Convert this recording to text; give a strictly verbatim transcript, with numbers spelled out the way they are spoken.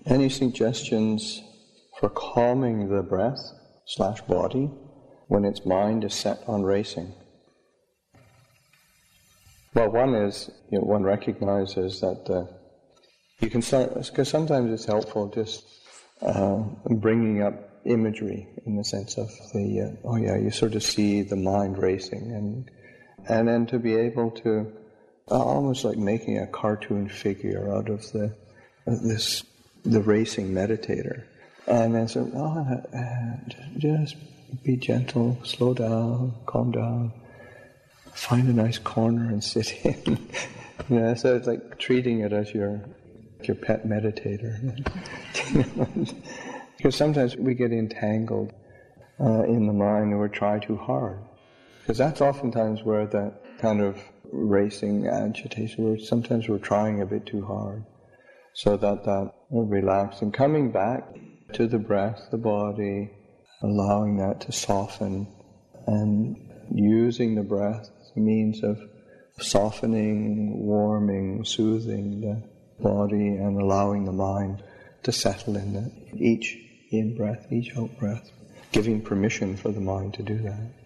Any suggestions for calming the breath slash body when its mind is set on racing? Well, one is, you know, one recognizes that uh, you can start, because sometimes it's helpful just uh, bringing up imagery in the sense of the, uh, oh yeah, you sort of see the mind racing, and and then to be able to, uh, almost like making a cartoon figure out of the uh, this the racing meditator, and then sort of, oh, uh, just be gentle, slow down, calm down, find a nice corner and sit in. You know, so it's like treating it as your your pet meditator. Because sometimes we get entangled uh, in the mind, or try too hard. Because that's oftentimes where that kind of racing agitation, where sometimes we're trying a bit too hard. So that that relaxing, coming back to the breath, the body, allowing that to soften, and using the breath as a means of softening, warming, soothing the body, and allowing the mind to settle in it. Each in-breath, each out-breath, giving permission for the mind to do that.